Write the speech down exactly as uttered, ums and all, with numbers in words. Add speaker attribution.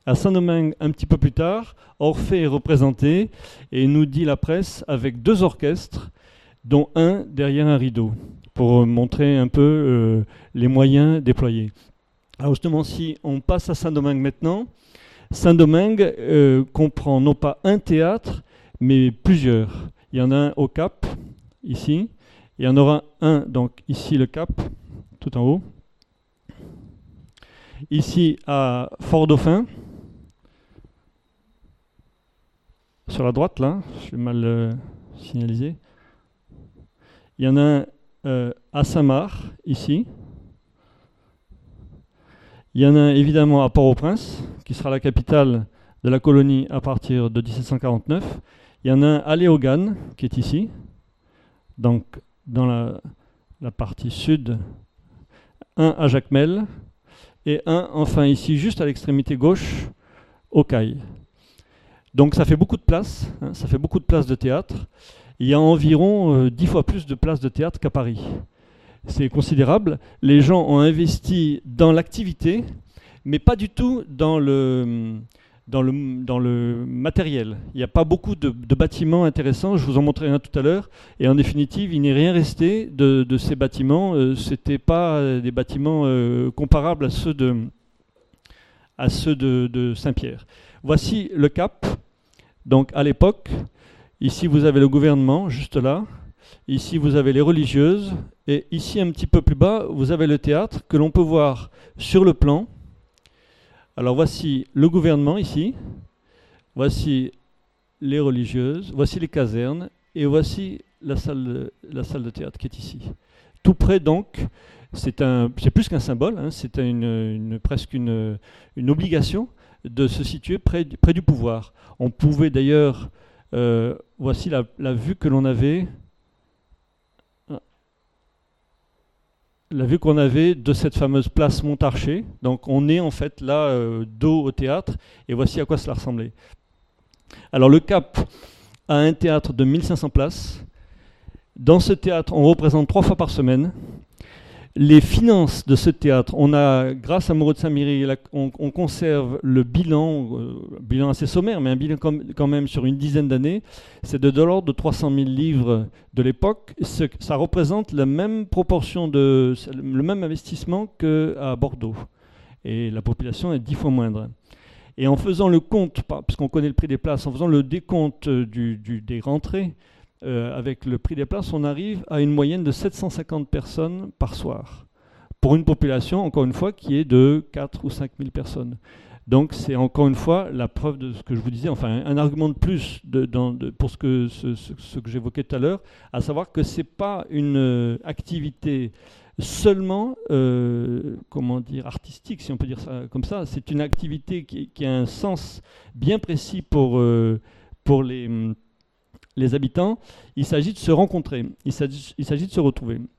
Speaker 1: À Saint-Domingue, un petit peu plus tard, Orphée est représenté, et nous dit la presse, avec deux orchestres, dont un derrière un rideau, pour montrer un peu euh, les moyens déployés. Alors justement, si on passe à Saint-Domingue maintenant, Saint-Domingue euh, comprend non pas un théâtre, mais plusieurs. Il y en a un au Cap, ici. Il y en aura un, donc ici le Cap, tout en haut. Ici à Fort-Dauphin, sur la droite là, je vais mal euh, signaliser. Il y en a un euh, à Saint-Marc, ici. Il y en a un évidemment à Port-au-Prince, qui sera la capitale de la colonie à partir de dix-sept cent quarante-neuf. Il y en a un à Léogane, qui est ici, donc dans la, la partie sud. Un à Jacmel, et un enfin ici, juste à l'extrémité gauche, au Cail. Donc ça fait beaucoup de place, hein, ça fait beaucoup de places de théâtre. Il y a environ euh, dix fois plus de places de théâtre qu'à Paris. C'est considérable. Les gens ont investi dans l'activité, mais pas du tout dans le, dans le, dans le matériel. Il n'y a pas beaucoup de, de bâtiments intéressants, je vous en montrerai un tout à l'heure, et en définitive, il n'est rien resté de, de ces bâtiments. Euh, Ce n'étaient pas des bâtiments euh, comparables à ceux de, à ceux de, de Saint-Pierre. Voici le Cap, donc à l'époque. Ici, vous avez le gouvernement, juste là. Ici, vous avez les religieuses. Et ici, un petit peu plus bas, vous avez le théâtre que l'on peut voir sur le plan. Alors, voici le gouvernement, ici. Voici les religieuses. Voici les casernes. Et voici la salle de, la salle de théâtre qui est ici. Tout près, donc, c'est un, c'est plus qu'un symbole, hein, c'est une, une, presque une, une obligation de se situer près, près du pouvoir. On pouvait d'ailleurs... Euh, voici la, la vue que l'on avait, la vue qu'on avait de cette fameuse place Montarcher. Donc on est en fait là euh, dos au théâtre, et voici à quoi cela ressemblait. Alors le Cap a un théâtre de mille cinq cents places. Dans ce théâtre, on représente trois fois par semaine. Les finances de ce théâtre, on a, grâce à Moreau de Saint-Méry, on, on conserve le bilan, euh, bilan assez sommaire, mais un bilan com, quand même sur une dizaine d'années. C'est de, de l'ordre de trois cent mille livres de l'époque. Ce, ça représente la même proportion, de, le même investissement qu'à Bordeaux. Et la population est dix fois moindre. Et en faisant le compte, puisqu'on connaît le prix des places, en faisant le décompte du, du, des rentrées, Euh, avec le prix des places, on arrive à une moyenne de sept cent cinquante personnes par soir, pour une population, encore une fois, qui est de quatre ou cinq mille personnes. Donc c'est encore une fois la preuve de ce que je vous disais, enfin un, un argument de plus de, dans, de, pour ce que, ce, ce, ce que j'évoquais tout à l'heure, à savoir que ce n'est pas une euh, activité seulement, euh, comment dire, artistique, si on peut dire ça comme ça. C'est une activité qui, qui a un sens bien précis pour, euh, pour les... les habitants. Il s'agit de se rencontrer, il s'agit, il s'agit de se retrouver.